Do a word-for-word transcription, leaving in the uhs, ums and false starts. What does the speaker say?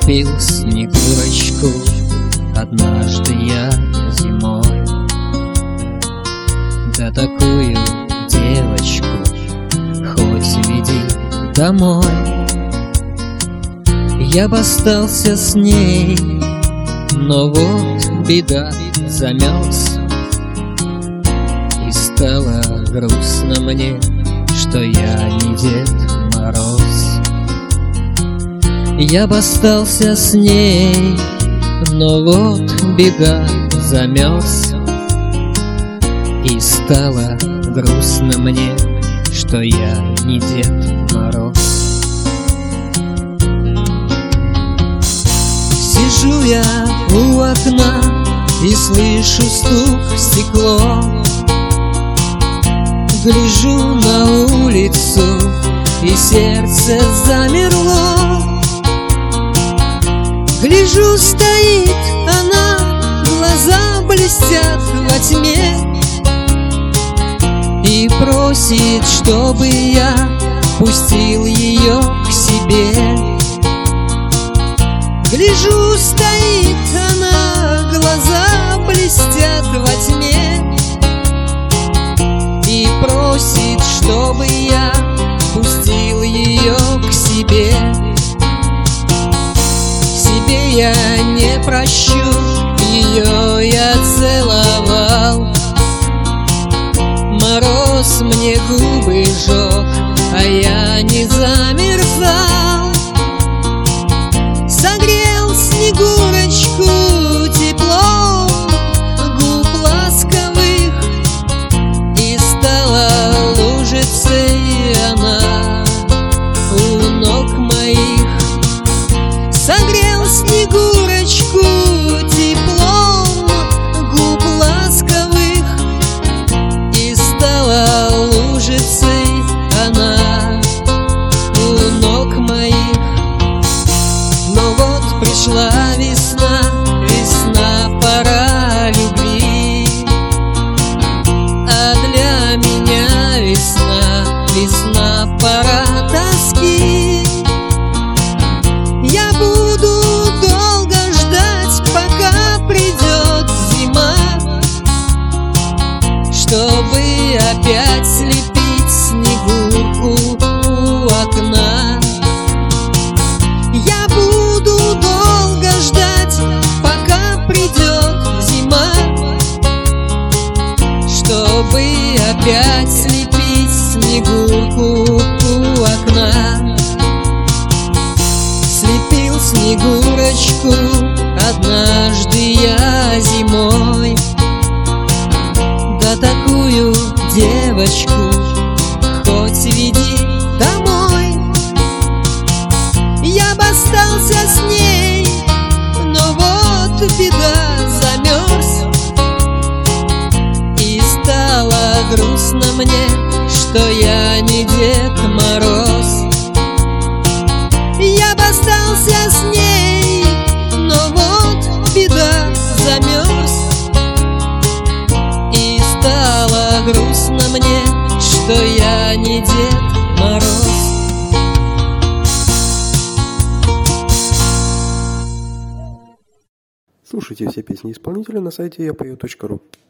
слепил снегурочку однажды я зимой. Да такую девочку хоть веди домой. Я бы остался с ней, но вот беда, замерз. И стало грустно мне, что я не Дед Мороз. Я бы остался с ней, но вот беда, замерз. И стало грустно мне, что я не Дед Мороз. Сижу я у окна и слышу стук в стекло. Гляжу на улицу, и сердце замерло. Гляжу, стоит она, глаза блестят во тьме, и просит, чтобы я пустил ее к себе. Гляжу, стоит она, глаза блестят во тьме, и просит, чтобы я пустил ее к себе. Себе я не прощу, ее я целовал. Мороз мне губы жег, а я не замерзал. Согрел снегурочку теплом губ ласковых, и стала лужицей она у ног моих. Согрел снегурочку теплом губ ласковых, и стала лужицей она у ног моих. Но вот пришла весна, весна, пора любви, а для меня весна, весна, пора тоски. Я буду долго ждать, пока придет зима, чтобы опять слепить снегурку у окна. Я буду долго ждать, пока придет зима, чтобы опять слепить снегурку у окна. Слепил снегурочку однажды я зимой. Да такую девочку хоть веди домой. Я бы остался с ней, но вот беда, замерз. И стало грустно мне, что я не Дед Мороз. Я бы остался с ней, но вот беда, замерз. И стало грустно мне, что я не Дед Мороз. Слушайте все песни исполнителя на сайте я пою точка ру.